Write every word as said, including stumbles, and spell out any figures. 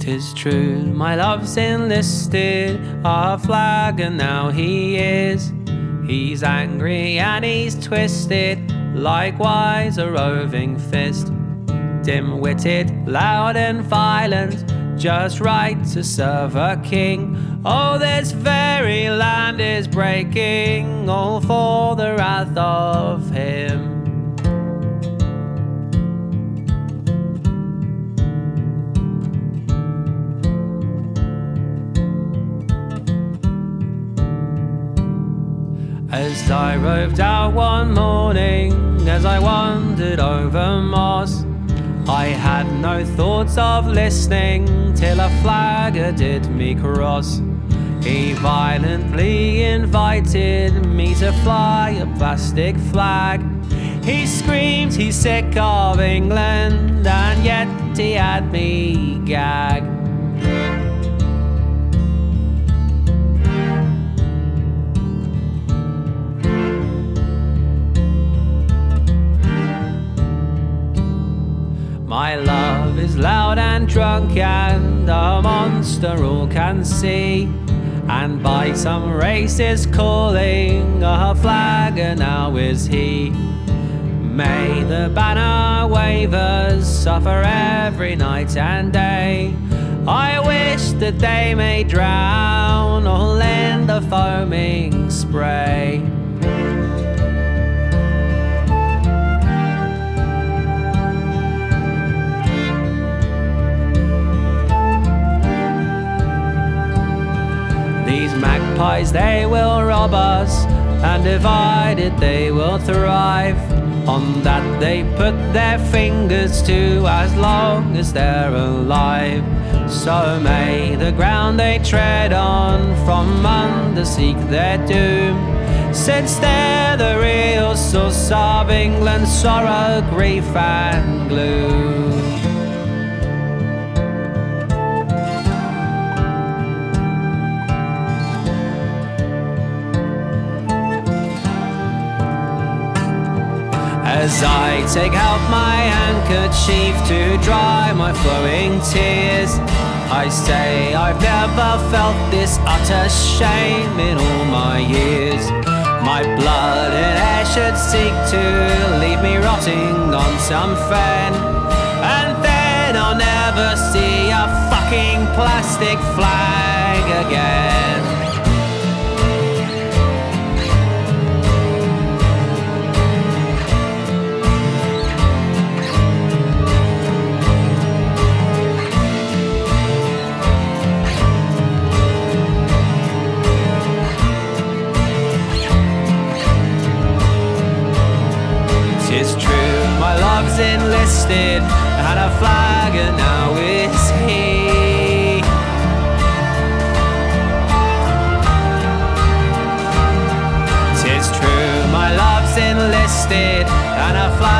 'Tis true, my love's enlisted our flag, and now he is. He's angry and he's twisted, likewise a roving fist. Dim-witted, loud and violent, just right to serve a king. Oh, this very land is breaking, all for the wrath of him. As I roved out one morning, as I wandered over moss, I had no thoughts of listening till a flagger did me cross. He violently invited me to fly a plastic flag. He screamed he's sick of England, and yet he had me gagged. My love is loud and drunk and a monster all can see, and by some racist calling a flagger now is he. May the banner wavers suffer every night and day. I wish that they may drown all in the foaming spray. These magpies, they will rob us, and divided they will thrive. On that they put their fingers to as long as they're alive. So may the ground they tread on from under seek their doom, since they're the real source of England's sorrow, grief and gloom. As I take out my handkerchief to dry my flowing tears, I say I've never felt this utter shame in all my years. My blood and air should seek to leave me rotting on some fen, and then I'll never see a fucking plastic flag again. It's true, my love's enlisted, and a flagger now is he. Tis true, my love's enlisted, and a flagger